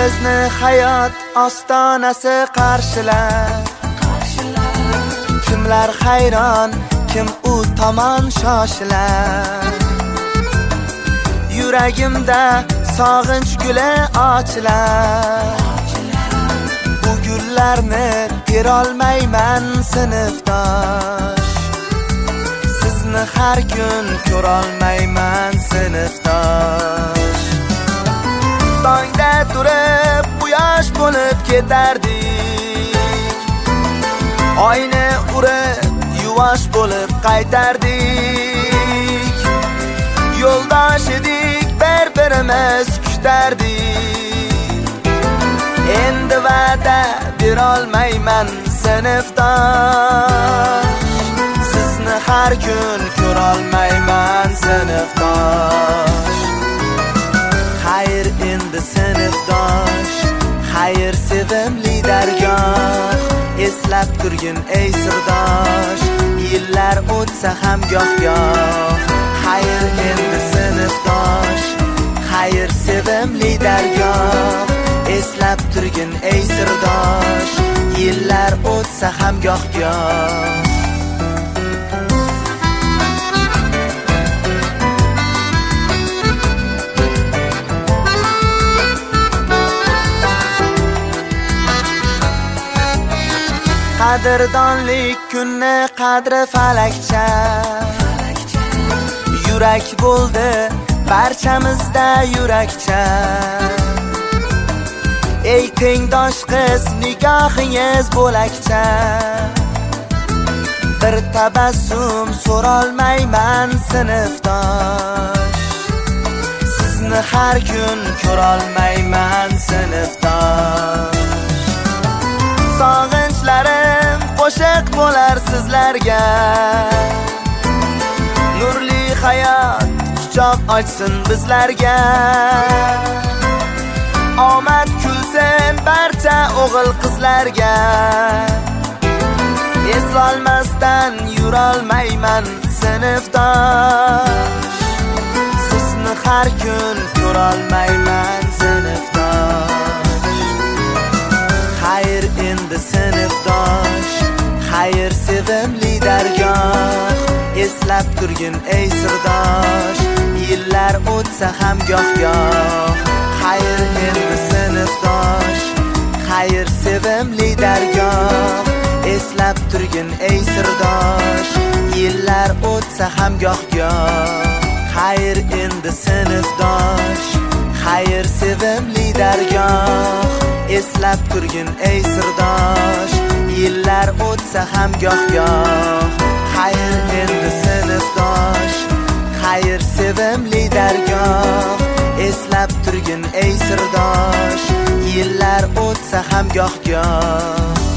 bizni hayot ostonasi qarshilar. Kimlar hayron, kim u tomon shoshilar. Yuragimda sog'inch guli ochilar. Bu gullarni terolmayman sinfdosh. Sizni har kun ko'rolmayman sinfdosh. Tongda turib quyosh bo'lib ketardik. Oyni urib yuvosh bo'lib qaytardik. Yo'ldosh edik, bir-birimiz kutardik. Endi va'da berolmayman sinfdosh. Sizni har kun ko'rolmayman sinfdosh. Xayr endi sinfdosh, xayr sevimli dargoh. Eslab turgin ey sirdosh, yillar o'tsa ham goh-goh. Xayr endi sinfdosh, xayr sevimli dargoh. Eslab turgin ey sirdosh, yillar o'tsa ham goh-goh. Qadrdonlik kunni qadri falakcha. Yurak bo'ldi barchamizda yurakcha. Ey tengdosh qiz, nigohingiz bo'lakcha. Bir tabassum so'rolmayman sinfdosh. Sizni har kun ko'rolmayman sinfdosh. Sog'inchlarim qo'shiq bo'lar sizlarga. Nurli hayot quchoq ochsin bizlarga. Omad kulsin barcha o'g'il qizlarga. Eslolmasdan yurolmayman sinfdosh. Sizni har kun ko'rolmayman sinfdosh. Xayr endi sinfdosh, xayr sevimli dargoh. Eslab turgin ey sirdosh, yillar o'tsa ham goh-goh. Xayr endi sinfdosh, xayr sevimli dargoh. Eslab turgin ey sirdosh, yillar o'tsa ham goh-goh. Xayr endi sinfdosh, xayr sevimli dargoh. Eslab turgin ey sirdosh, yillar o'tsa ham goh-goh. Xayr endi sinfdosh, xayr sevimli dargoh. Eslab turgin ey sirdosh, yillar o'tsa ham goh-goh.